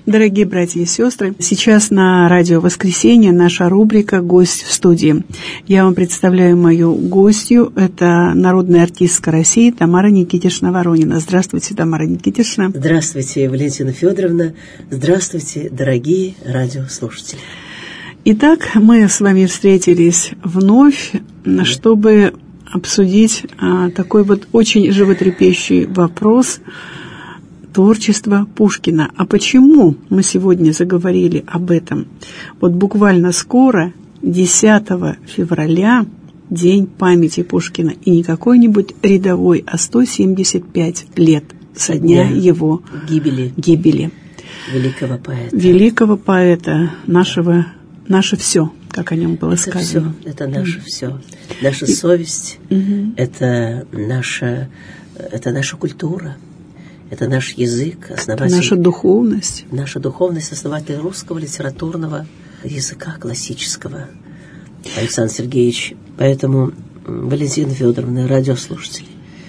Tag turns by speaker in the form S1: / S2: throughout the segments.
S1: Дорогие братья и сестры, сейчас на радио «Воскресенье» наша рубрика «Гость в студии». Я вам представляю мою гостью. Это народная артистка России Тамара Никитишна Воронина. Здравствуйте, Тамара Никитишна.
S2: Здравствуйте, Валентина Федоровна. Здравствуйте, дорогие радиослушатели.
S1: Итак, мы с вами встретились вновь, чтобы обсудить такой вот очень животрепещущий вопрос творчества Пушкина. А почему мы сегодня заговорили об этом? Вот буквально скоро, 10 февраля, День памяти Пушкина. И не какой-нибудь рядовой, а 175 лет со дня его гибели. Великого поэта, наше все, как о нем было сказано.
S2: Это наше все. Наша совесть, это наша культура. Это наш язык, основатель...
S1: Наша духовность.
S2: Наша духовность, основатель русского литературного языка классического. Александр Сергеевич. Поэтому, Валентина Федоровна, радиослушатели,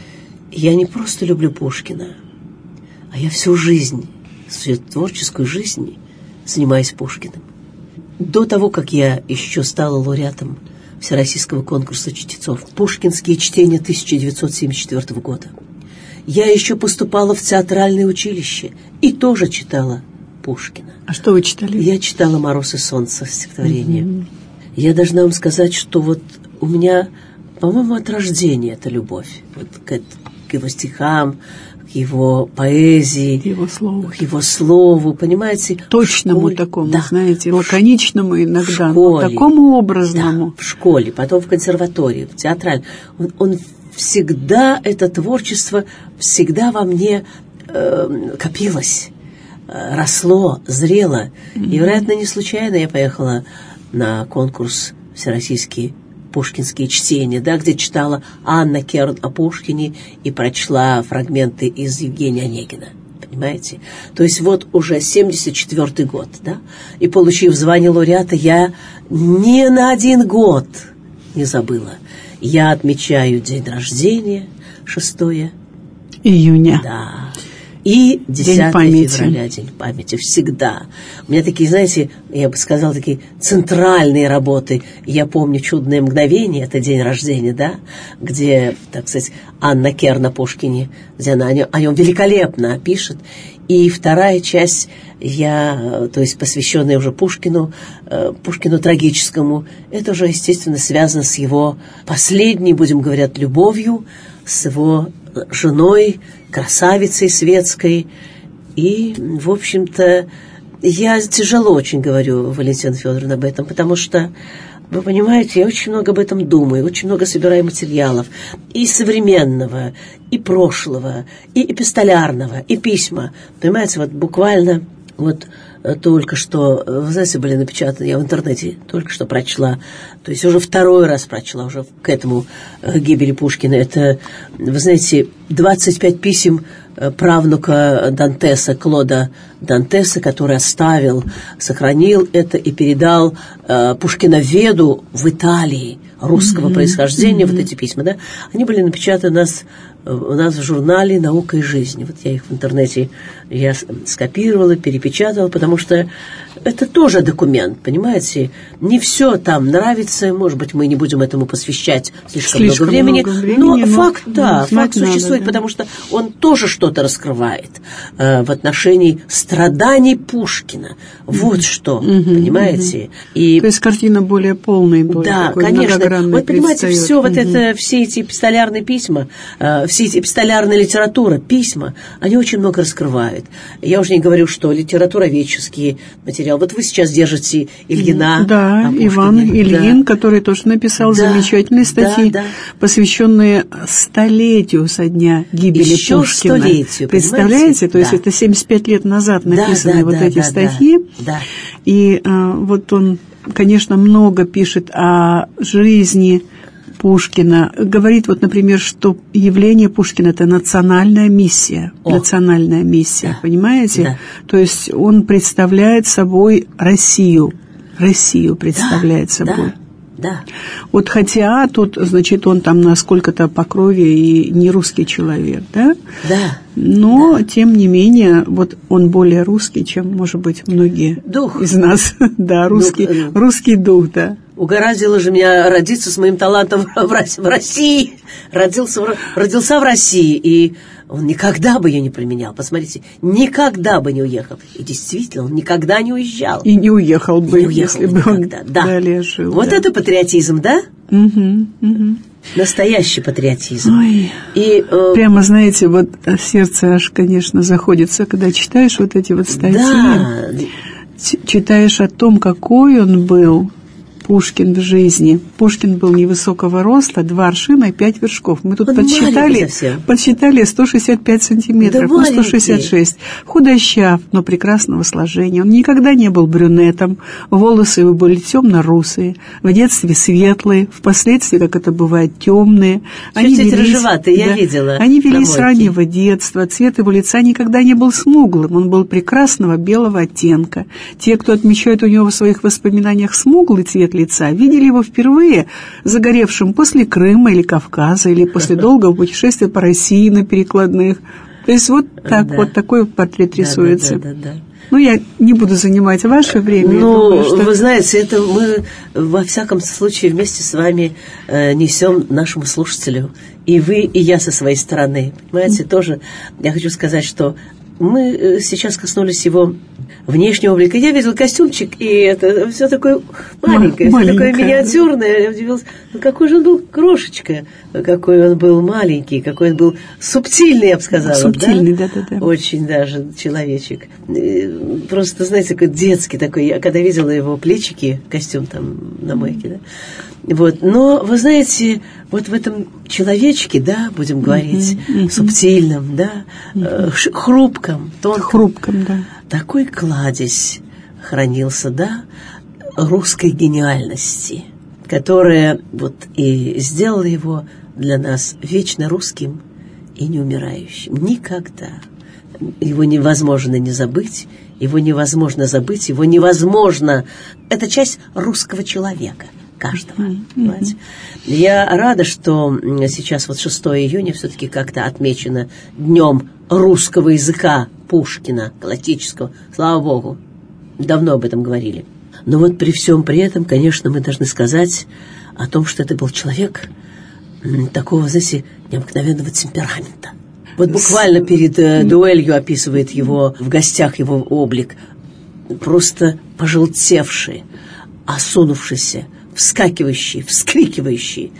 S2: я не просто люблю Пушкина, а я всю жизнь, свою творческую жизнь занимаюсь Пушкиным. До того, как я еще стала лауреатом Всероссийского конкурса чтецов, Пушкинские чтения 1974 года, я еще поступала в театральное училище и тоже читала Пушкина.
S1: А что вы читали?
S2: Я читала «Мороз и солнце» стихотворение. Я должна вам сказать, что вот у меня, по-моему, от рождения эта любовь вот к его стихам, к его поэзии, к его слову, понимаете?
S1: Точному такому, знаете, лаконичному иногда, но такому образному.
S2: Да, в школе, потом в консерватории, в театральном. Он всегда, это творчество всегда во мне копилось, росло, зрело. И, вероятно, не случайно я поехала на конкурс всероссийский «Пушкинские чтения», да, где читала Анна Керн о Пушкине и прочла фрагменты из Евгения Онегина. Понимаете? То есть вот уже 74-й год, да, и, получив звание лауреата, я ни на один год не забыла. Я отмечаю день рождения, 6
S1: июня.
S2: Да. И 10 февраля, День памяти. Всегда. У меня такие, знаете, я бы сказала, такие центральные работы. Я помню «Чудное мгновение», это день рождения, да, где, так сказать, Анна Керн о Пушкине, где она о нем великолепно пишет. И вторая часть, то есть посвященная уже Пушкину трагическому, это уже, естественно, связано с его последней, будем говорить, любовью, с его женой, красавицей светской. И, в общем-то, я тяжело очень говорю, Валентина Федоровна, об этом, потому что, вы понимаете, я очень много об этом думаю, очень много собираю материалов, и современного, и прошлого, и эпистолярного, и письма. Понимаете, вот буквально вот только что, вы знаете, были напечатаны, я в интернете только что прочла, то есть уже второй раз прочла, уже к этому гибели Пушкина. Это, вы знаете, 25 писем правнука Дантеса, Клода Дантеса, который сохранил это и передал пушкиноведу в Италии русского происхождения, вот эти письма, да, они были напечатаны у нас в журнале «Наука и жизнь». Вот я их в интернете скопировала, перепечатала, потому что это тоже документ, понимаете? Не все там нравится, может быть, мы не будем этому посвящать слишком много времени, но факт, факт существует, да. Потому что он тоже что-то раскрывает в отношении страданий Пушкина. Вот что, понимаете? И,
S1: то есть картина более полная, более такой многогранной.
S2: Вот понимаете, все вот это, все эти эпистолярные письма, все эти эпистолярная литература, письма, они очень много раскрывают. Я уже не говорю, что литературоведческие материалы. Вот вы сейчас держите Ильина.
S1: Да, Иван Ильин, который тоже написал замечательные статьи, посвященные столетию со дня гибели Пушкина.
S2: Столетию,
S1: представляете? То есть это 75 лет назад написаны эти статьи.
S2: Да.
S1: И вот он, конечно, много пишет о жизни Пушкина. Говорит, вот, например, что явление Пушкина – это национальная миссия. Национальная миссия, понимаете?
S2: Да.
S1: То есть он представляет собой Россию. Россию представляет собой.
S2: Да.
S1: Вот хотя тут, значит, он там на сколько-то по крови и не русский человек, да?
S2: Да.
S1: Но, тем не менее, вот он более русский, чем, может быть, многие из нас. Да, русский дух, да.
S2: Угораздило же меня родиться с моим талантом в России. Родился в России, и он никогда бы ее не применял. Посмотрите, никогда бы не уехал. И действительно, он никогда не уезжал.
S1: И не уехал бы, если бы он далее жил.
S2: Вот это патриотизм, да?
S1: Угу.
S2: Настоящий патриотизм.
S1: Ой, прямо, знаете, вот сердце аж, конечно, заходится, когда читаешь вот эти вот статьи.
S2: Да.
S1: Читаешь о том, какой он был, Пушкин в жизни. Пушкин был невысокого роста, 2 аршина и 5 вершков. Мы тут подсчитали 165 сантиметров,
S2: да,
S1: 166. Худощав, но прекрасного сложения. Он никогда не был брюнетом. Волосы его были темно-русые, в детстве светлые, впоследствии, как это бывает, темные.
S2: Чуть-чуть рыжеватые, я видела.
S1: Они велись с раннего детства. Цвет его лица никогда не был смуглым. Он был прекрасного белого оттенка. Те, кто отмечает у него в своих воспоминаниях смуглый цвет лица, видели его впервые загоревшим после Крыма или Кавказа, или после долгого путешествия по России на перекладных. То есть вот так, вот такой портрет рисуется.
S2: Да.
S1: Ну, я не буду занимать ваше время.
S2: Вы знаете, это мы во всяком случае вместе с вами несем нашему слушателю. И вы, и я со своей стороны. Понимаете, тоже я хочу сказать, что мы сейчас коснулись его внешнего облика. Я видел костюмчик, и это все такое маленькое, все такое миниатюрное. Я удивилась, какой же он был крошечка, какой он был маленький, какой он был субтильный, я бы сказала.
S1: Субтильный, да.
S2: Очень даже человечек. Просто, знаете, такой детский такой. Я когда видела его плечики, костюм там на мойке, да. Вот. Но, вы знаете, вот в этом человечке, да, будем говорить, субтильном, да, хрупком, тонком.
S1: Хрупком, да.
S2: Такой кладезь хранился, да, русской гениальности, которая вот и сделала его для нас вечно русским и неумирающим. Никогда. Его невозможно не забыть, его невозможно забыть, его невозможно... Это часть русского человека, каждого. Понимаете? Я рада, что сейчас вот 6 июня все-таки как-то отмечено Днем русского языка Пушкина, классического. Слава Богу, давно об этом говорили. Но вот при всем при этом, конечно, мы должны сказать о том, что это был человек такого, знаете, необыкновенного темперамента. Вот буквально перед дуэлью описывает его в гостях его облик. Просто пожелтевший, осунувшийся, вскакивающий, вскрикивающий.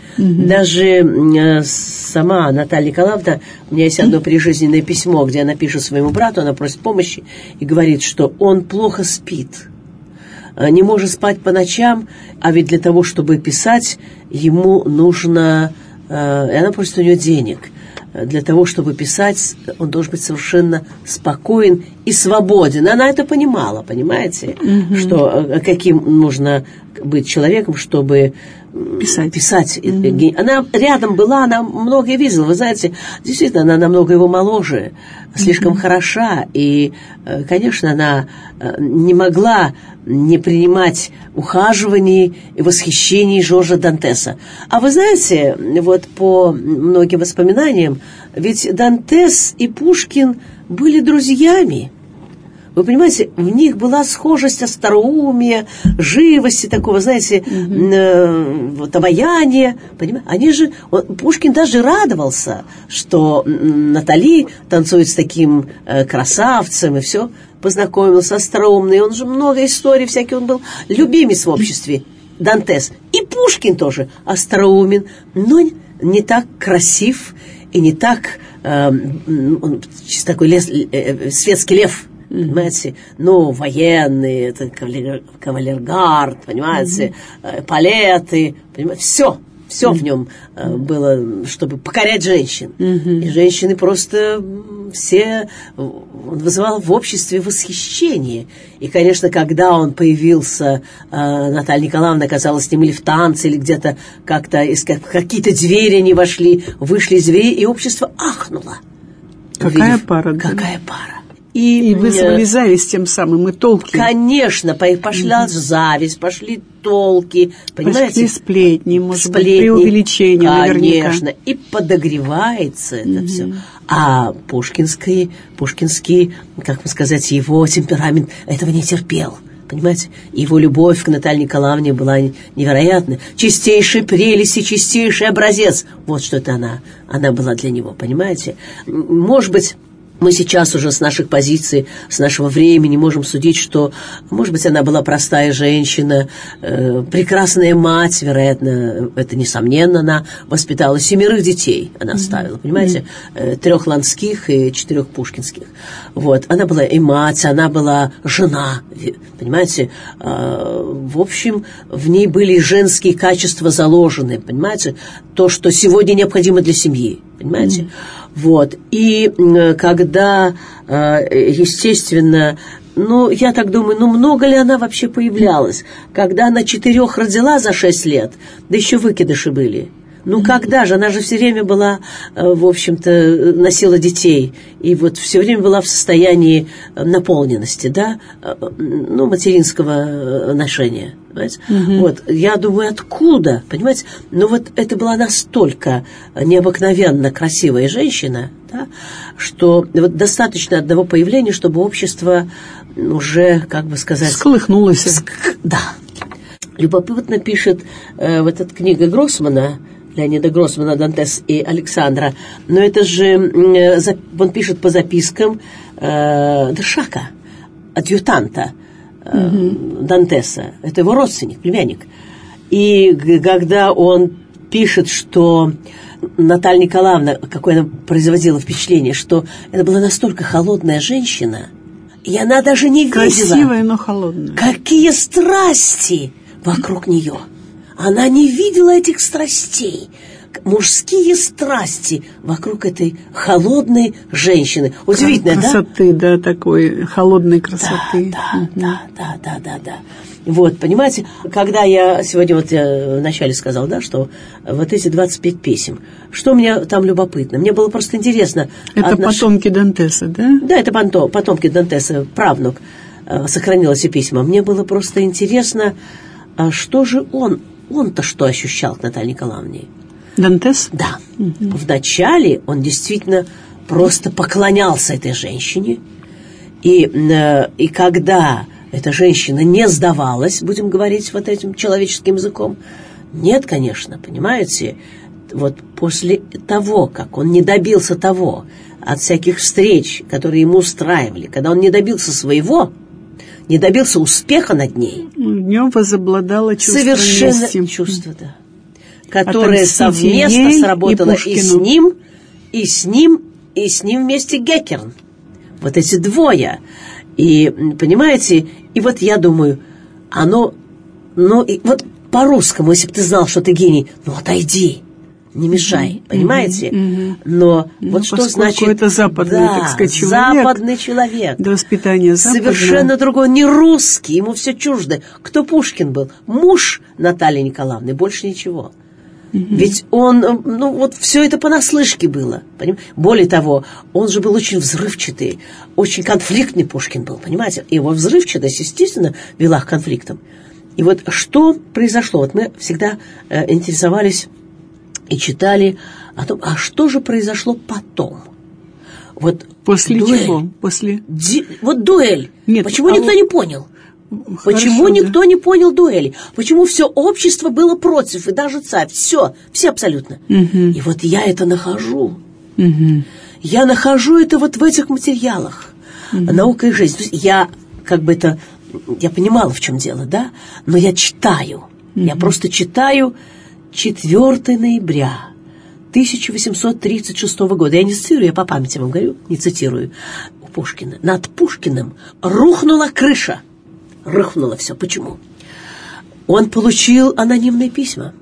S2: Даже сама Наталья Николаевна, у меня есть одно прижизненное письмо, где она пишет своему брату, она просит помощи и говорит, что он плохо спит, не может спать по ночам, а ведь для того, чтобы писать, ему нужно... И она просит у нее денег. Для того, чтобы писать, он должен быть совершенно спокоен и свободен. Она это понимала, понимаете, что каким нужно быть человеком, чтобы писать. Она рядом была, она многое видела. Вы знаете, действительно, она намного его моложе, слишком хороша. И, конечно, она не могла не принимать ухаживаний и восхищений Жоржа Дантеса. А вы знаете, вот по многим воспоминаниям, ведь Дантес и Пушкин были друзьями. Вы понимаете, в них была схожесть остроумия, живости такого, знаете, вот, обаяния. Понимаете? Пушкин даже радовался, что Натали танцует с таким красавцем и все. Познакомился, остроумный. Он же много историй всяких, он был любимец в обществе. Дантес. И Пушкин тоже остроумен, но не так красив и не так он такой светский лев. Понимаете, военные, это кавалергард, понимаете, палеты, понимаете, все в нем было, чтобы покорять женщин. И женщины просто все, он вызывал в обществе восхищение. И, конечно, когда он появился, Наталья Николаевна, казалось, с ним или в танце, или где-то как-то какие-то двери они вышли из дверей, и общество ахнуло.
S1: Какая пара, да?
S2: Какая пара.
S1: И вызвали зависть тем самым, и толки.
S2: Конечно, пошла зависть, пошли толки, понимаете?
S1: Пошли сплетни, может быть, преувеличения наверняка.
S2: Конечно, и подогревается это все. А пушкинский, как бы сказать, его темперамент этого не терпел. Понимаете? Его любовь к Наталье Николаевне была невероятна. Чистейшая прелесть и чистейший образец. Вот что это она была для него, понимаете? Может быть, мы сейчас уже с наших позиций, с нашего времени можем судить, что, может быть, она была простая женщина, прекрасная мать, вероятно, это несомненно, она воспитала 7 детей, она оставила, понимаете, 3 ланских и 4 пушкинских. Вот, она была и мать, она была жена, понимаете, в общем, в ней были женские качества заложены, понимаете, то, что сегодня необходимо для семьи, понимаете. Вот, и когда, естественно, я так думаю, много ли она вообще появлялась? Когда она 4 родила за 6 лет, да еще выкидыши были. Когда же? Она же все время была, в общем-то, носила детей. И вот все время была в состоянии наполненности, да, материнского ношения. Понимаете? Вот, я думаю, откуда, понимаете? Вот это была настолько необыкновенно красивая женщина, да, что вот достаточно одного появления, чтобы общество уже, как бы сказать...
S1: Всколыхнулось.
S2: Да. Любопытно пишет вот эта книга Гроссмана, Леонида Гроссмана «Дантес и Александра». Но это же, он пишет по запискам Дершака, адъютанта Дантеса. Это его родственник, племянник. И когда он пишет, что Наталья Николаевна, какое она производила впечатление, что это была настолько холодная женщина, и она даже не видела...
S1: Красивая, но холодная.
S2: Какие страсти вокруг нее. Она не видела этих страстей, мужские страсти вокруг этой холодной женщины. Удивительно,
S1: красоты, да, такой холодной красоты.
S2: Да. Вот, понимаете, когда я сегодня вначале сказал, да, что вот эти 25 писем, что мне там любопытно, мне было просто интересно.
S1: Это потомки Дантеса, да?
S2: Да, это потомки Дантеса, правнук, сохранил эти письма. Мне было просто интересно, что же он-то что ощущал к Наталье Николаевне?
S1: Дантес?
S2: Да. Вначале он действительно просто поклонялся этой женщине. И когда эта женщина не сдавалась, будем говорить вот этим человеческим языком, нет, конечно, понимаете, вот после того, как он не добился того, от всяких встреч, которые ему устраивали, когда он не добился своего, не добился успеха над ней.
S1: В нем возобладало чувство
S2: совершенно
S1: мести.
S2: Чувство, да. Которое совместно сработало и с ним, и с ним вместе Геккерн. Вот эти двое. И, понимаете, и вот я думаю, и вот по-русскому, если бы ты знал, что ты гений, отойди, не мешай, понимаете? Но вот что значит...
S1: это западный, так сказать, человек.
S2: Западный человек.
S1: До воспитания западного.
S2: Совершенно другой, не русский, ему все чуждо. Кто Пушкин был? Муж Натальи Николаевны, больше ничего. Ведь он, все это понаслышке было. Более того, он же был очень взрывчатый, очень конфликтный Пушкин был, понимаете? Его взрывчатость, естественно, вела к конфликтам. И вот что произошло? Вот мы всегда интересовались и читали о том, а что же произошло потом? Вот
S1: после
S2: дуэль.
S1: чего? После...
S2: Вот дуэль.
S1: Нет,
S2: почему никто не понял? Почему никто не понял дуэли? Почему все общество было против, и даже царь? Все абсолютно. И вот я это нахожу. Я нахожу это вот в этих материалах. Наука и жизнь. То есть я я понимала, в чем дело, да? Но я читаю. Я просто читаю 4 ноября 1836 года. Я не цитирую, я по памяти вам говорю, не цитирую. У Пушкина. Над Пушкиным рухнула крыша. Рухнуло все. Почему? Он получил анонимные письма,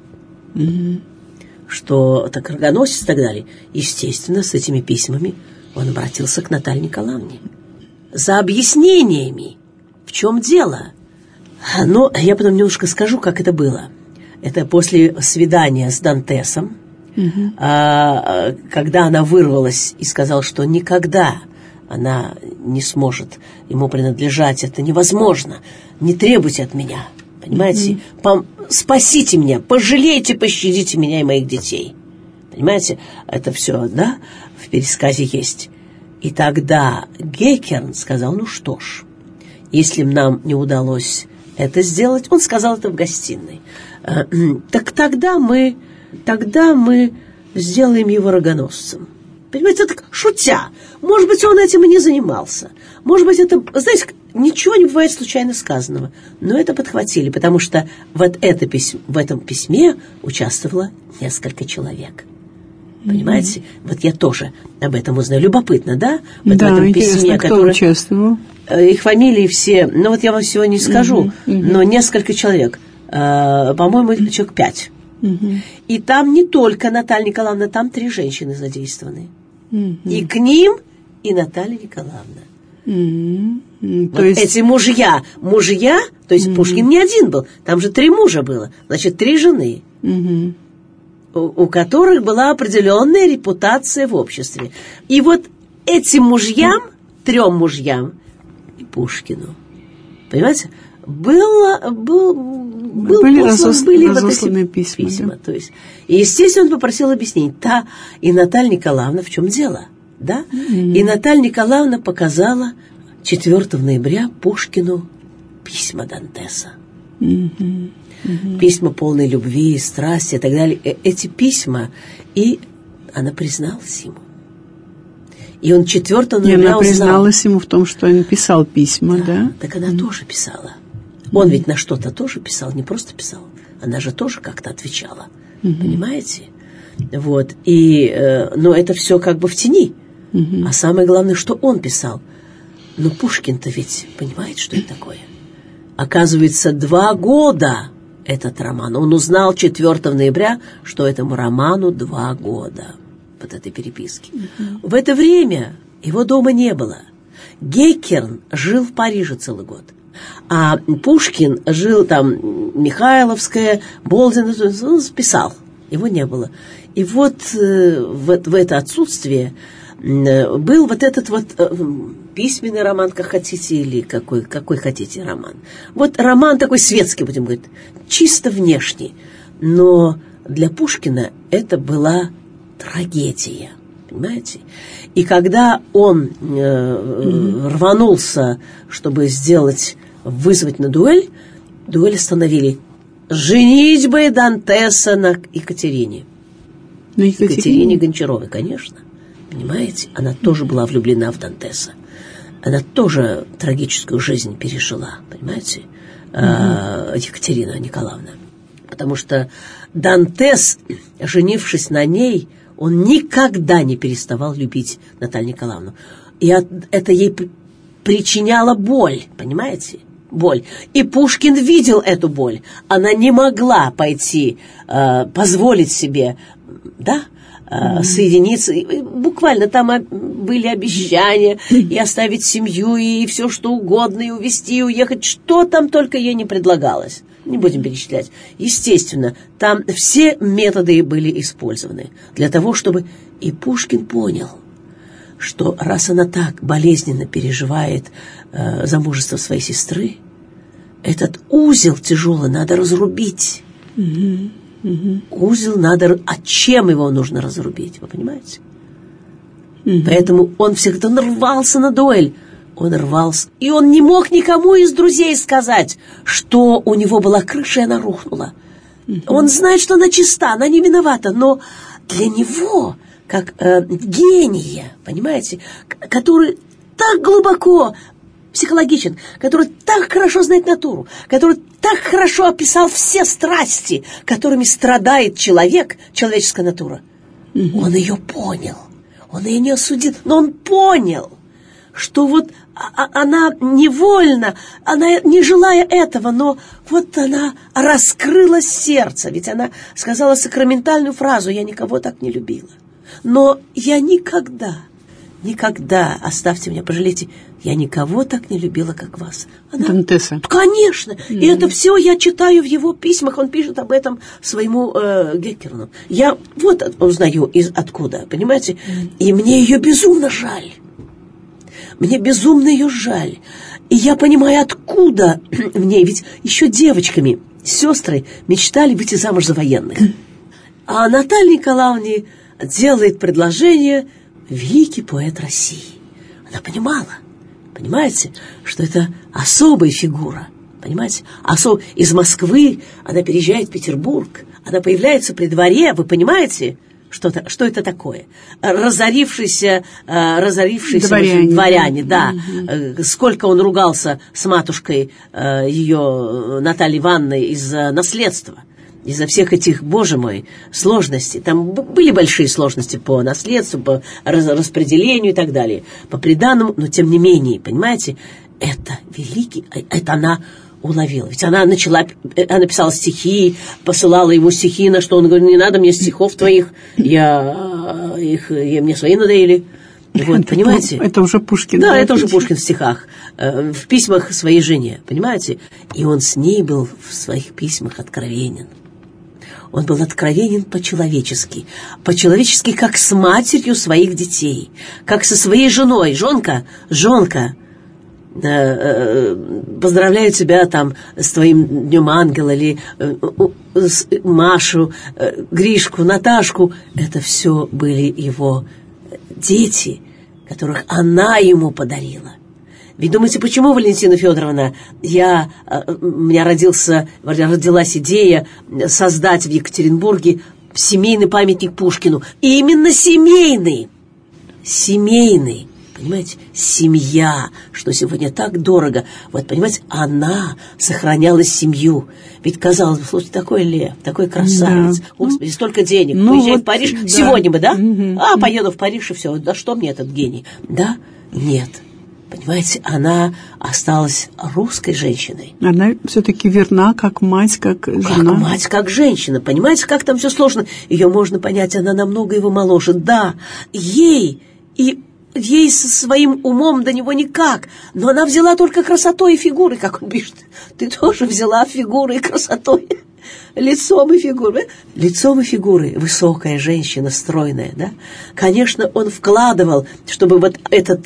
S2: что так рогоносец и так далее. Естественно, с этими письмами он обратился к Наталье Николаевне за объяснениями, в чем дело. Но я потом немножко скажу, как это было. Это после свидания с Дантесом, когда она вырвалась и сказала, что никогда она не сможет ему принадлежать, это невозможно. Не требуйте от меня, понимаете? Спасите меня, пожалейте, пощадите меня и моих детей. Понимаете, это все, да, в пересказе есть. И тогда Геккерн сказал, ну что ж, если нам не удалось это сделать, он сказал это в гостиной, так тогда мы сделаем его рогоносцем. Понимаете, это шутя. Может быть, он этим и не занимался. Может быть, это, знаете, ничего не бывает случайно сказанного. Но это подхватили, потому что в этом письме участвовало несколько человек. Понимаете? Вот я тоже об этом узнаю. Любопытно, да?
S1: Вот да, в этом письме, кто участвовал?
S2: Их фамилии все, ну вот я вам сегодня не скажу, но несколько человек. По-моему, человек 5. И там не только Наталья Николаевна, там 3 женщины задействованы. И к ним, и Наталья Николаевна. Вот есть... Эти мужья, то есть Пушкин не один был, там же 3 мужа было, значит, 3 жены, у которых была определенная репутация в обществе. И вот этим мужьям, 3 мужьям и Пушкину, понимаете, были разосланы письма. Да? То есть, и, естественно, он попросил объяснений. И Наталья Николаевна, в чем дело? Да? И Наталья Николаевна показала 4 ноября Пушкину письма Дантеса. Письма полной любви, страсти и так далее. Эти письма, и она призналась ему. И он 4 ноября узнал.
S1: Она призналась ему в том, что он писал письма, да?
S2: Так она тоже писала. Он ведь на что-то тоже писал, не просто писал. Она же тоже как-то отвечала. Понимаете? Вот. Но это все как бы в тени. А самое главное, что он писал. Но Пушкин-то ведь понимает, что это такое. Оказывается, 2 года этот роман. Он узнал 4 ноября, что этому роману 2 года. Вот этой переписки. В это время его дома не было. Геккерн жил в Париже целый год. А Пушкин жил там, Михайловская, Болдин, он писал, его не было. И вот в это отсутствие был вот этот вот письменный роман, как хотите, или какой хотите роман. Вот роман такой светский, будем говорить, чисто внешний. Но для Пушкина это была трагедия, понимаете? И когда он рванулся, чтобы вызвать на дуэль остановили. Женитьбы Дантеса на Екатерине. Екатерине Гончаровой, конечно. Понимаете? Она тоже была влюблена в Дантеса. Она тоже трагическую жизнь пережила, понимаете? Екатерина Николаевна. Потому что Дантес, женившись на ней, он никогда не переставал любить Наталью Николаевну. И это ей причиняло боль, понимаете? Боль. И Пушкин видел эту боль. Она не могла позволить себе, да, соединиться. И буквально там были обещания и оставить семью, и все что угодно, и увезти, и уехать. Что там только ей не предлагалось. Не будем перечислять. Естественно, там все методы были использованы для того, чтобы... И Пушкин понял, что раз она так болезненно переживает замужество своей сестры, этот узел тяжелый надо разрубить. Узел надо... А чем его нужно разрубить? Вы понимаете? Поэтому он всегда рвался на дуэль. Он рвался. И он не мог никому из друзей сказать, что у него была крыша, и она рухнула. Он знает, что она чиста, она не виновата, но для него... как гения, понимаете, который так глубоко психологичен, который так хорошо знает натуру, который так хорошо описал все страсти, которыми страдает человек, человеческая натура. Он ее понял, он ее не осудил, но он понял, что вот она невольно, она не желая этого, но вот она раскрыла сердце, ведь она сказала сакраментальную фразу «Я никого так не любила». Но я никогда, оставьте меня, пожалейте, я никого так не любила, как вас.
S1: Дантеса.
S2: Конечно. И это все я читаю в его письмах. Он пишет об этом своему Геккерну. Я вот узнаю откуда, понимаете? И мне ее безумно жаль. мне безумно ее жаль. И я понимаю, откуда в ней, ведь еще девочками сестры мечтали выйти замуж за военных. А Наталье Николаевне делает предложение великий поэт России. Она понимала, понимаете, что это особая фигура. Понимаете? Из Москвы она переезжает в Петербург, она появляется при дворе, вы понимаете, что это такое? Разорившиеся дворяне, да. Угу. Сколько он ругался с матушкой ее Натальей Ивановной из-за наследства, из-за всех этих, боже мой, сложностей. Там были большие сложности по наследству, по распределению и так далее, по приданному, но тем не менее, понимаете, это великий, это она уловила. Ведь она писала стихи, посылала ему стихи, на что он говорит: не надо мне стихов твоих, мне свои надоели. Вот, понимаете?
S1: Это уже Пушкин.
S2: Да, это уже Пушкин в стихах, в письмах своей жене, понимаете? И он с ней был в своих письмах откровенен. Он был откровенен по-человечески, как с матерью своих детей, как со своей женой. Жонка, поздравляю тебя там с твоим Днем Ангела, или Машу, Гришку, Наташку. Это все были его дети, которых она ему подарила. Ведь думаете, почему, Валентина Федоровна, у меня родилась идея создать в Екатеринбурге семейный памятник Пушкину. И именно семейный. Понимаете, семья, что сегодня так дорого. Вот, понимаете, она сохраняла семью. Ведь, казалось бы, слушайте, такой лев, такой красавец. Да. Господи, столько денег. Уезжай в Париж. Да. Сегодня бы, да? Угу. Поеду в Париж, и все. Да что мне этот гений? Да? Нет. Понимаете, она осталась русской женщиной.
S1: Она все-таки верна, как мать, как жена.
S2: Как мать, как женщина. Понимаете, как там все сложно? Ее можно понять, она намного его моложе. Да, ей со своим умом до него никак, но она взяла только красотой и фигурой, как он пишет. Ты тоже взяла фигурой и красотой, лицом и фигурой. Лицом и фигурой высокая женщина, стройная, да? Конечно, он вкладывал, чтобы вот этот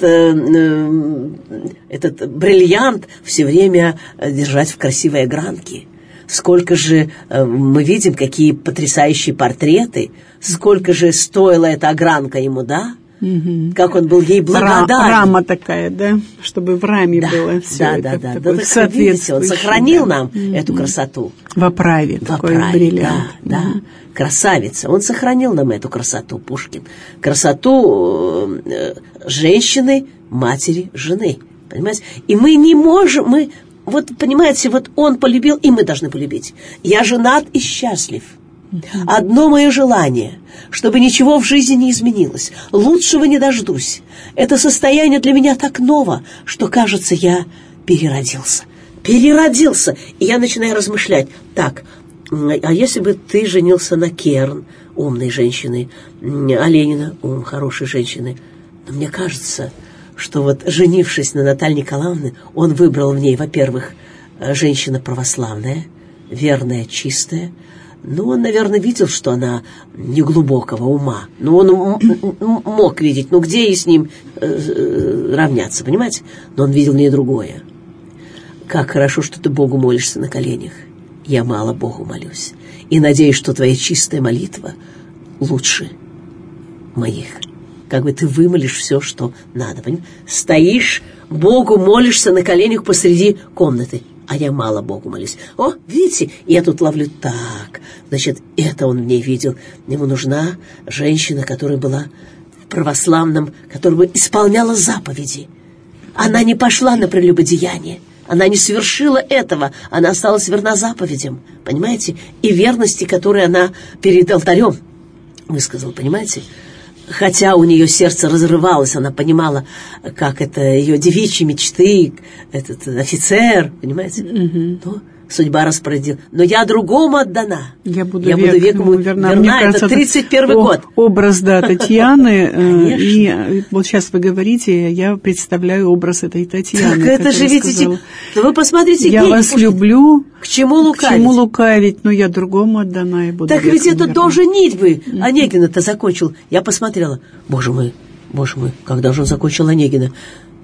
S2: бриллиант все время держать в красивой огранке. Сколько же мы видим, какие потрясающие портреты, сколько же стоила эта огранка ему, да? Угу. Как он был ей благодарен.
S1: Рама такая, да? Чтобы в раме было все
S2: да. Так видите, он сохранил нам эту красоту.
S1: В оправе такой бриллиант.
S2: Да. Красавица. Он сохранил нам эту красоту, Пушкин. Красоту женщины, матери, жены. Понимаете? И мы не можем, вот понимаете, вот он полюбил, и мы должны полюбить. Я женат и счастлив. Одно мое желание, чтобы ничего в жизни не изменилось. Лучшего не дождусь. Это состояние для меня так ново, что, кажется, я переродился. И я начинаю размышлять. Так, а если бы ты женился на Керн, умной женщиной, Оленина, хорошей женщиной? Но мне кажется, что вот женившись на Наталье Николаевне, он выбрал в ней, во-первых, женщина православная, верная, чистая. Он, наверное, видел, что она неглубокого ума. Он мог видеть, где ей с ним равняться, понимаете? Но он видел в ней другое. Как хорошо, что ты Богу молишься на коленях. Я мало Богу молюсь. И надеюсь, что твоя чистая молитва лучше моих. Как бы ты вымолишь все, что надо. Понимаете? Стоишь, Богу молишься на коленях посреди комнаты. А я мало Богу молюсь. Видите, я тут ловлю так. Значит, это он в ней видел. Ему нужна женщина, которая была в православном, которая бы исполняла заповеди. Она не пошла на прелюбодеяние. Она не совершила этого. Она осталась верна заповедям. Понимаете? И верности, которую она перед алтарем высказала. Понимаете? Хотя у нее сердце разрывалось, она понимала, как это ее девичьи мечты, этот офицер, понимаете? Но судьба распорядила. Но я другому отдана.
S1: Я буду веку верна.
S2: Мне кажется, это 31-й год.
S1: Образ, Татьяны. И вот сейчас вы говорите, я представляю образ этой Татьяны.
S2: Так это же, видите, вы посмотрите.
S1: Я вас люблю.
S2: К чему
S1: лукавить? Но я другому отдана и буду
S2: так ведь это тоже нитьбы. Онегина-то закончил. Я посмотрела. Боже мой, когда же он закончил Онегина?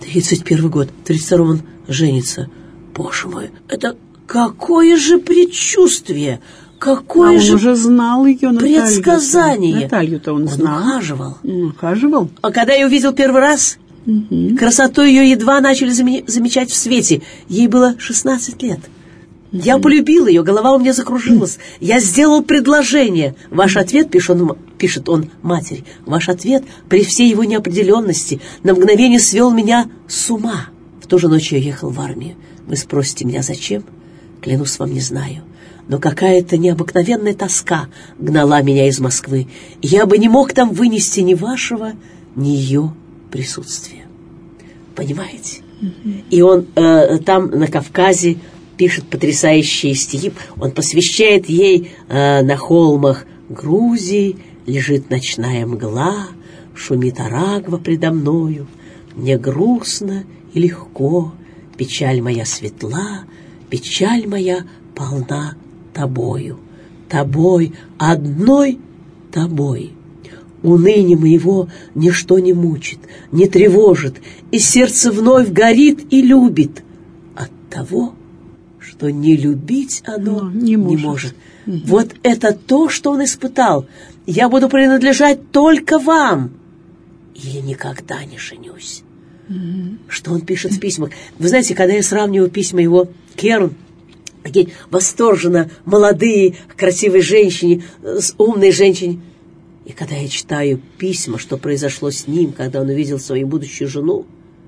S2: 31 год, в 32-м он женится. Боже мой, это какое же предчувствие! Какое же
S1: он уже знал ее, Наталью.
S2: Предсказание.
S1: Наталью-то он знал.
S2: Ухаживал. А когда я увидел первый раз, красоту ее едва начали замечать в свете. Ей было 16 лет. Я полюбил ее, голова у меня закружилась. Я сделал предложение. Ваш ответ, пишет он матери, ваш ответ при всей его неопределенности на мгновение свел меня с ума. В ту же ночь я ехал в армию. Вы спросите меня, зачем? Клянусь вам, не знаю. Но какая-то необыкновенная тоска гнала меня из Москвы. Я бы не мог там вынести ни вашего, ни ее присутствия. Понимаете? И он там, на Кавказе, пишет потрясающие стихи. Он посвящает ей на холмах Грузии лежит ночная мгла, шумит Арагва предо мною. Мне грустно и легко, печаль моя светла, печаль моя полна тобою, тобой, одной тобой. Уныние моего ничто не мучит, не тревожит, и сердце вновь горит и любит от того, что не любить оно не может. Вот это то, что он испытал. Я буду принадлежать только вам, или никогда не женюсь. Что он пишет в письмах. Вы знаете, когда я сравниваю письма его к Эрн, такие восторженно молодые, красивые женщине, с умной женщиной, и когда я читаю письма, что произошло с ним, когда он увидел свою будущую жену,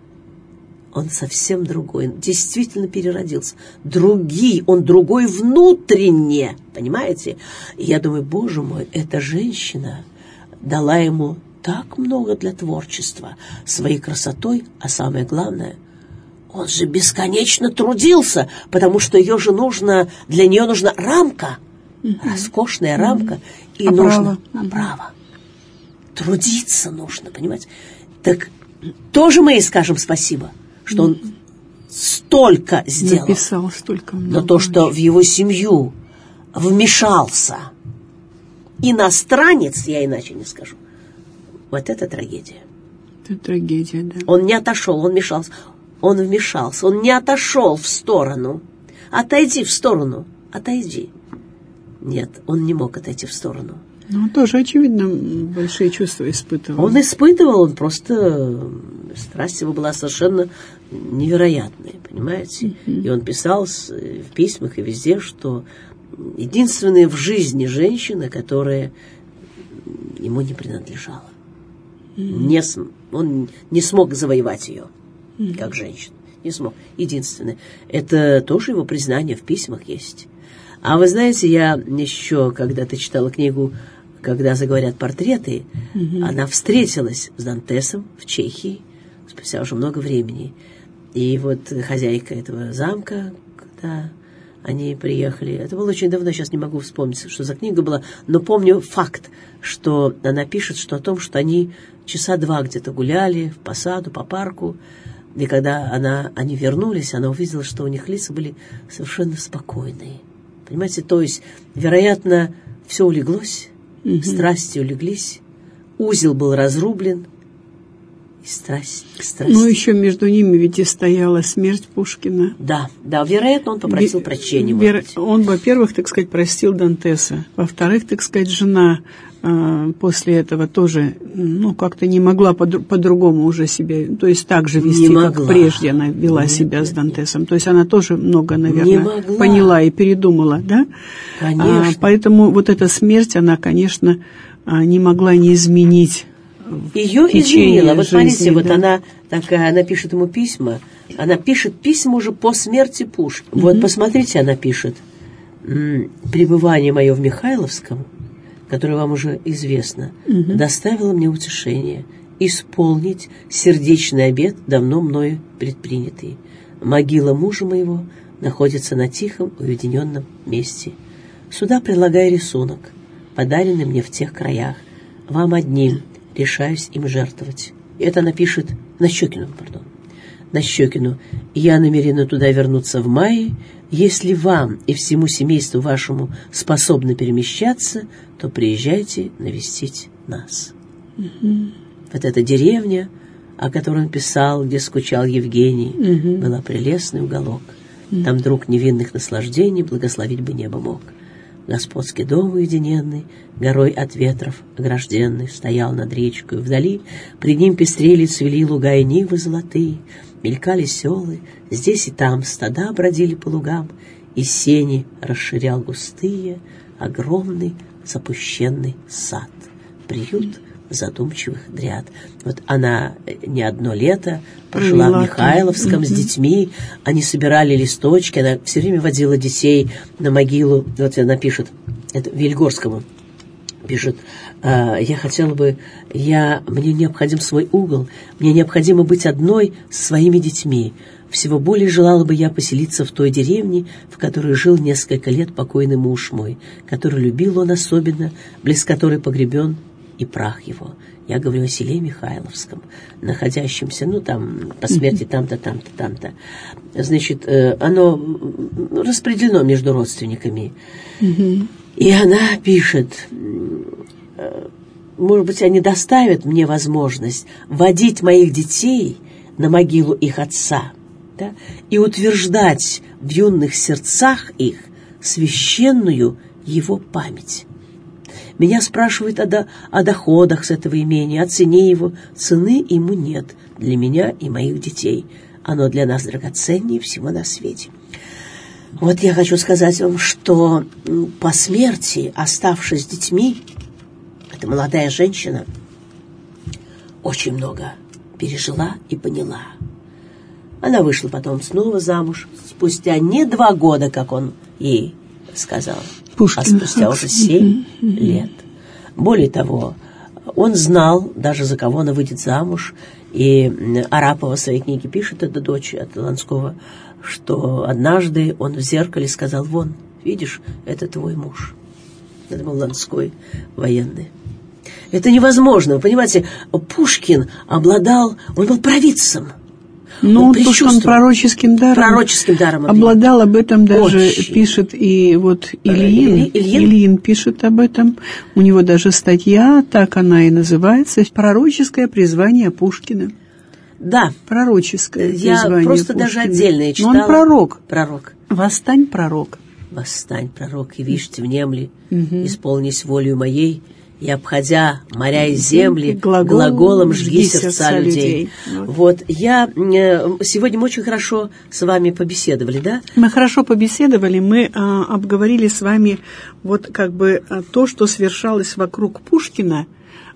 S2: он совсем другой, он действительно переродился. Он другой внутренне, понимаете? И я думаю, боже мой, эта женщина дала ему так много для творчества, своей красотой, а самое главное, он же бесконечно трудился, потому что для нее нужна рамка, роскошная рамка, и нужно оправа. Трудиться нужно, понимаете? Так тоже мы ей скажем спасибо, что он столько сделал.
S1: Написал столько много.
S2: Но то, что в его семью вмешался иностранец, я иначе не скажу, вот это трагедия.
S1: Это трагедия, да.
S2: Он не отошел, он вмешался. Он вмешался, он не отошел в сторону. Отойди в сторону, отойди. Нет, он не мог отойти в сторону.
S1: Ну, он тоже, очевидно, большие чувства испытывал.
S2: Он просто... Страсть его была совершенно невероятная, понимаете? И он писал в письмах и везде, что единственная в жизни женщина, которая ему не принадлежала. Он не смог завоевать ее, как женщину. Не смог. Единственное. Это тоже его признание в письмах есть. А вы знаете, я еще когда-то читала книгу «Когда заговорят портреты», она встретилась с Дантесом в Чехии спустя уже много времени. И вот хозяйка этого замка, когда они приехали, это было очень давно, сейчас не могу вспомнить, что за книга была, но помню факт, что она пишет о том, что они часа 2 где-то гуляли по саду, по парку, и когда они вернулись, она увидела, что у них лица были совершенно спокойные. Понимаете, то есть, вероятно, все улеглось, страсти улеглись, узел был разрублен, и страсть.
S1: Ну, еще между ними ведь и стояла смерть Пушкина.
S2: Да, вероятно, он попросил прощения.
S1: Он, во-первых, так сказать, простил Дантеса. Во-вторых, так сказать, жена после этого тоже, как-то не могла по-другому уже себя, то есть так же вести, как прежде она вела себя с Дантесом. То есть она тоже много, наверное, поняла и передумала, да?
S2: Конечно.
S1: Поэтому вот эта смерть, она, конечно, не могла не изменить
S2: ее изменила. Вот
S1: жизни,
S2: смотрите,
S1: да.
S2: вот она пишет ему письма. Она пишет письма уже по смерти Пушкина. Вот посмотрите, она пишет: «Пребывание мое в Михайловском, которое вам уже известно, доставило мне утешение исполнить сердечный обет, давно мною предпринятый. Могила мужа моего находится на тихом, уединенном месте. Сюда прилагаю рисунок, подаренный мне в тех краях. Вам одним решаюсь им жертвовать». Это она пишет Нащекину. «Я намерена туда вернуться в мае. Если вам и всему семейству вашему способны перемещаться, то приезжайте навестить нас». Вот эта деревня о котором писал, где скучал Евгений, была прелестный уголок. Там друг невинных наслаждений благословить бы небо мог. Господский дом уединенный, горой от ветров огражденный, стоял над речкой. Вдали пред ним пестрели, цвели луга и нивы золотые, мелькали селы, здесь и там стада бродили по лугам, и сени расширял густые, огромный запущенный сад, приют задумчивых дряд. Вот она не одно лето прожила в Михайловском с детьми, они собирали листочки, она все время водила детей на могилу. Вот она пишет, это Вильгорскому пишет: я хотела бы, мне необходим свой угол, мне необходимо быть одной с своими детьми. Всего более желала бы я поселиться в той деревне, в которой жил несколько лет покойный муж мой, который любил он особенно, близ которой погребен и прах его. Я говорю о селе Михайловском, находящемся, там, по смерти там-то, там-то, там-то. Значит, оно распределено между родственниками. И она пишет: может быть, они доставят мне возможность водить моих детей на могилу их отца, да, и утверждать в юных сердцах их священную его память. Меня спрашивают о доходах с этого имения, о цене его. Цены ему нет для меня и моих детей. Оно для нас драгоценнее всего на свете. Вот я хочу сказать вам, что по смерти, оставшись с детьми, эта молодая женщина очень много пережила и поняла. Она вышла потом снова замуж, спустя не 2 года, как он ей сказал, Пушкин, а спустя уже 7 лет. Более того, он знал даже, за кого она выйдет замуж, и Арапова в своей книге пишет, это дочь от Ланского, что однажды он в зеркале сказал: вон, видишь, это твой муж. Это был Ланской военный. Это невозможно, вы понимаете, Пушкин он был провидцем.
S1: Он пророческим даром обладал, об этом даже пишет и вот Ильин пишет об этом. У него даже статья, так она и называется, «Пророческое призвание Пушкина».
S2: Да.
S1: Пророческое призвание
S2: Я просто
S1: Пушкина.
S2: Даже отдельно читала.
S1: Но он пророк.
S2: Пророк.
S1: Восстань, пророк.
S2: Восстань, пророк, и вишь, внемли, исполнись волею моей, и, обходя моря и земли, глаголом жги сердца людей. Вот. Сегодня мы очень хорошо с вами побеседовали, да?
S1: Мы хорошо побеседовали, мы обговорили с вами вот как бы то, что совершалось вокруг Пушкина,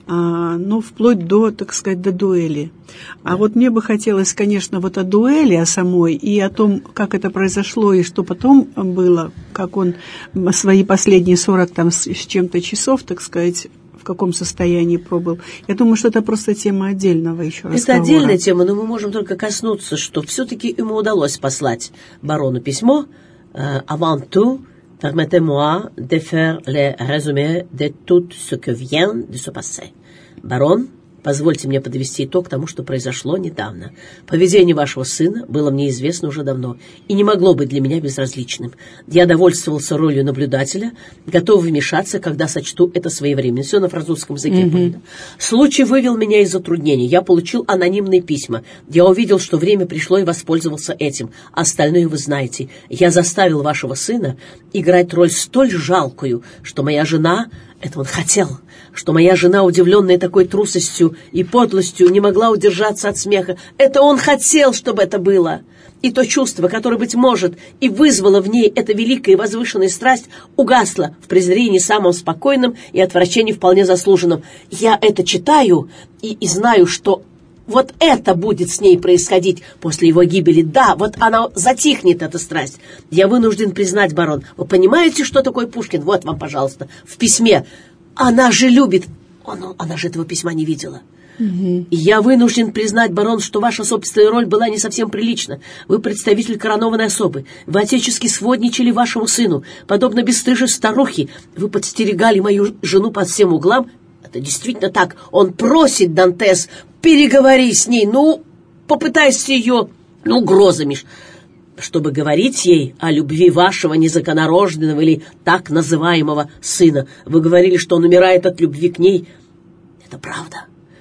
S1: вплоть до, так сказать, до дуэли. А вот мне бы хотелось, конечно, вот о дуэли, о самой, и о том, как это произошло, и что потом было, как он свои последние 40 с чем-то часов, так сказать, в каком состоянии пробыл. Я думаю, что это просто тема отдельного еще разговора.
S2: Это отдельная тема, но мы можем только коснуться, что все-таки ему удалось послать барону письмо «Avant tout, permettez-moi de faire le résumé de tout ce que vient de se passer». Барон, позвольте мне подвести итог тому, что произошло недавно. Поведение вашего сына было мне известно уже давно и не могло быть для меня безразличным. Я довольствовался ролью наблюдателя, готов вмешаться, когда сочту это своевременно. Все на французском языке. Случай вывел меня из затруднений. Я получил анонимные письма. Я увидел, что время пришло, и воспользовался этим. Остальное вы знаете. Я заставил вашего сына играть роль столь жалкую, что моя жена... Это он хотел, что моя жена, удивленная такой трусостью и подлостью, не могла удержаться от смеха. Это он хотел, чтобы это было. И то чувство, которое, быть может, и вызвало в ней эта великая и возвышенная страсть, угасло в презрении самым спокойным и отвращении вполне заслуженным. Я это читаю и знаю, что вот это будет с ней происходить после его гибели. Да, вот она затихнет, эта страсть. Я вынужден признать, барон, вы понимаете, что такое Пушкин? Вот вам, пожалуйста, в письме. Она же любит... Она же этого письма не видела. И я вынужден признать, барон, что ваша собственная роль была не совсем прилична. Вы представитель коронованной особы. Вы отечески сводничали вашему сыну. Подобно бесстыжей старухе, вы подстерегали мою жену под всем углам. Это действительно так. Он просит, Дантес, переговори с ней, попытайся ее, угрозами, чтобы говорить ей о любви вашего незаконнорожденного или так называемого сына. Вы говорили, что он умирает от любви к ней. Это правда.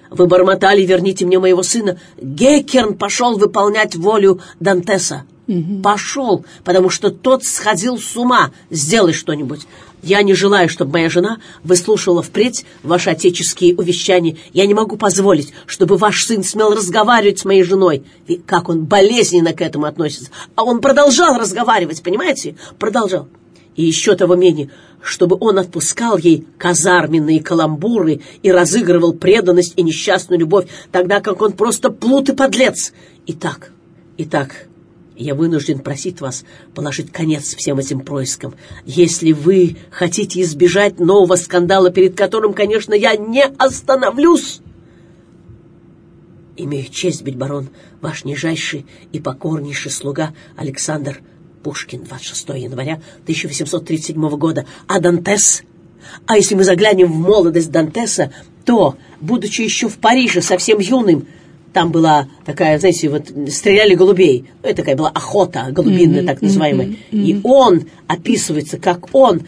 S2: Вы бормотали: верните мне моего сына. Геккерн пошел выполнять волю Дантеса. Пошел, потому что тот сходил с ума. Сделай что-нибудь. Я не желаю, чтобы моя жена выслушивала впредь ваши отеческие увещания. Я не могу позволить, чтобы ваш сын смел разговаривать с моей женой. И как он болезненно к этому относится. А он продолжал разговаривать, понимаете? Продолжал. И еще того менее, чтобы он отпускал ей казарменные каламбуры и разыгрывал преданность и несчастную любовь, тогда как он просто плут и подлец. Итак, я вынужден просить вас положить конец всем этим проискам. Если вы хотите избежать нового скандала, перед которым, конечно, я не остановлюсь. Имею честь быть, барон, ваш нижайший и покорнейший слуга Александр Пушкин, 26 января 1837 года. А Дантес? А если мы заглянем в молодость Дантеса, то, будучи еще в Париже совсем юным, там была такая, знаете, вот стреляли голубей. Это такая была охота голубиная, так называемая. И он описывается, как он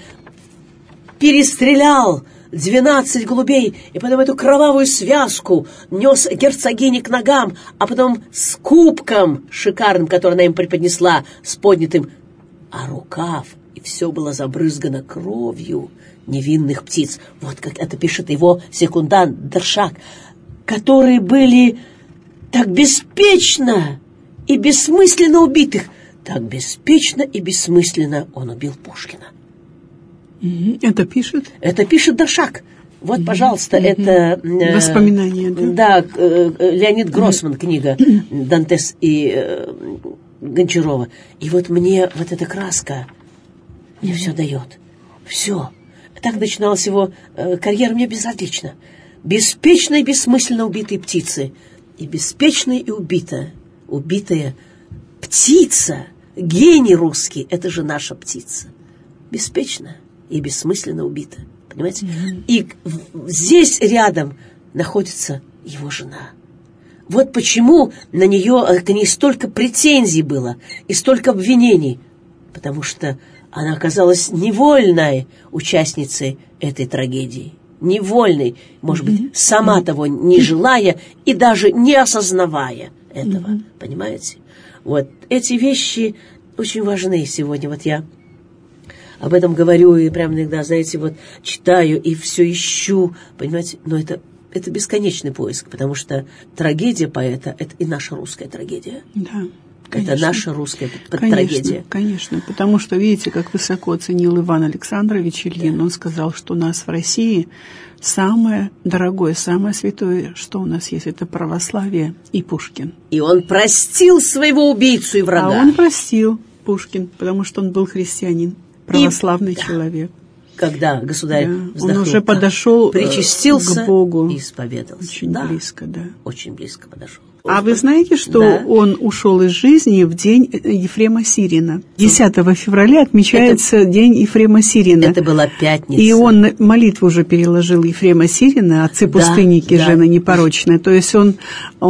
S2: перестрелял 12 голубей, и потом эту кровавую связку нес герцогине к ногам, а потом с кубком шикарным, который она им преподнесла, с поднятым, а рукав, и все было забрызгано кровью невинных птиц. Вот как это пишет его секундант Дершак, которые были так беспечно и бессмысленно убитых. Так беспечно и бессмысленно он убил Пушкина.
S1: Это пишет?
S2: Это пишет Дершак. Вот, пожалуйста, это...
S1: Воспоминания, да?
S2: Да, Леонид Гроссман, книга «Дантес и Гончарова». И вот мне вот эта краска, мне все дает. Все. Так начиналась его карьера, мне безразлично. Беспечно и бессмысленно убитые птицы. И беспечная и убитая птица, гений русский, это же наша птица. Беспечно и бессмысленно убита. Понимаете? И здесь рядом находится его жена. Вот почему к ней столько претензий было и столько обвинений. Потому что она оказалась невольной участницей этой трагедии. Невольной, может быть, сама того не желая и даже не осознавая этого. Понимаете? Вот эти вещи очень важны сегодня. Вот я об этом говорю и прям иногда, знаете, вот читаю и все ищу. Понимаете? Но это бесконечный поиск, потому что трагедия поэта – это и наша русская трагедия.
S1: Да. Конечно.
S2: Это наша русская трагедия.
S1: Конечно, потому что, видите, как высоко оценил Иван Александрович Ильин. Да. Он сказал, что у нас в России самое дорогое, самое святое, что у нас есть, это православие и Пушкин.
S2: И он простил своего убийцу и врага.
S1: А он простил Пушкин, потому что он был христианин, православный человек.
S2: Когда государь вздохнул,
S1: он уже подошел
S2: причастился
S1: к Богу.
S2: И исповедался.
S1: Очень близко, да.
S2: Очень близко подошел.
S1: А вы знаете, что он ушел из жизни в день Ефрема Сирина? 10 февраля отмечается день Ефрема Сирина.
S2: Это была пятница.
S1: И он молитву уже переложил Ефрема Сирина, отцы-пустынники, жена непорочная. То есть он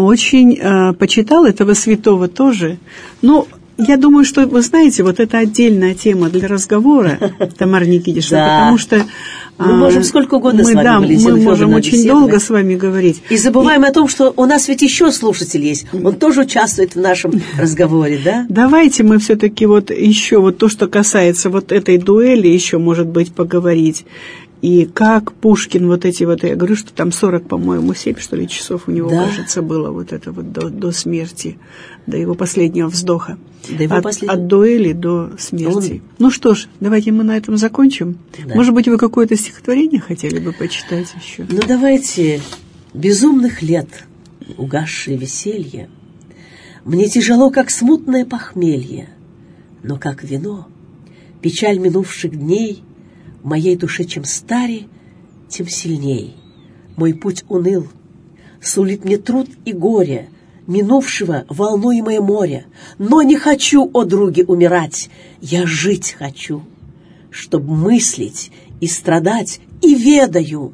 S1: очень почитал этого святого тоже. Но я думаю, что, вы знаете, вот это отдельная тема для разговора, Тамара Никитична, потому что...
S2: Мы можем сколько угодно с вами,
S1: мы можем очень долго с вами говорить.
S2: И забываем о том, что у нас ведь еще слушатель есть. Он тоже участвует в нашем разговоре, да?
S1: Давайте мы все-таки вот еще вот то, что касается вот этой дуэли, еще, может быть, поговорить. И как Пушкин вот эти вот, я говорю, что там 40, по-моему, 7, что ли, часов у него, кажется, было вот это вот до смерти, до его последнего вздоха. От дуэли до смерти. Ну что ж, давайте мы на этом закончим. Да. Может быть, вы какое-то стихотворение хотели бы почитать еще?
S2: Ну, давайте. «Безумных лет, угасшее веселье, мне тяжело, как смутное похмелье, но как вино, печаль минувших дней, в моей душе чем старе, тем сильней. Мой путь уныл, сулит мне труд и горе, минувшего волнуемое море. Но не хочу, о друге, умирать, я жить хочу, чтоб мыслить и страдать, и ведаю.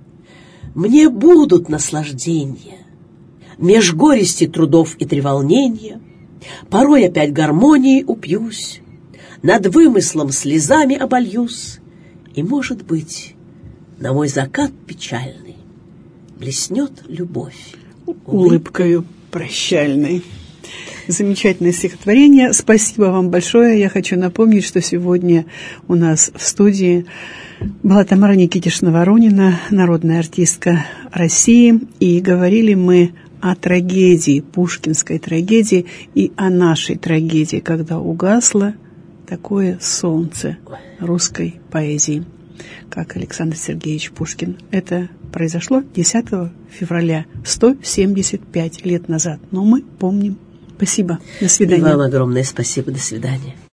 S2: Мне будут наслаждения, меж горести трудов и треволнения, порой опять гармонией упьюсь, над вымыслом слезами обольюсь, и, может быть, на мой закат печальный блеснет любовь.
S1: Улыбкою прощальной. Замечательное стихотворение. Спасибо вам большое. Я хочу напомнить, что сегодня у нас в студии была Тамара Никитишна-Воронина, народная артистка России. И говорили мы о трагедии, пушкинской трагедии и о нашей трагедии, когда угасло такое солнце русской поэзии, как Александр Сергеевич Пушкин. Это произошло 10 февраля, 175 лет назад. Но мы помним. Спасибо. До свидания.
S2: И вам огромное спасибо. До свидания.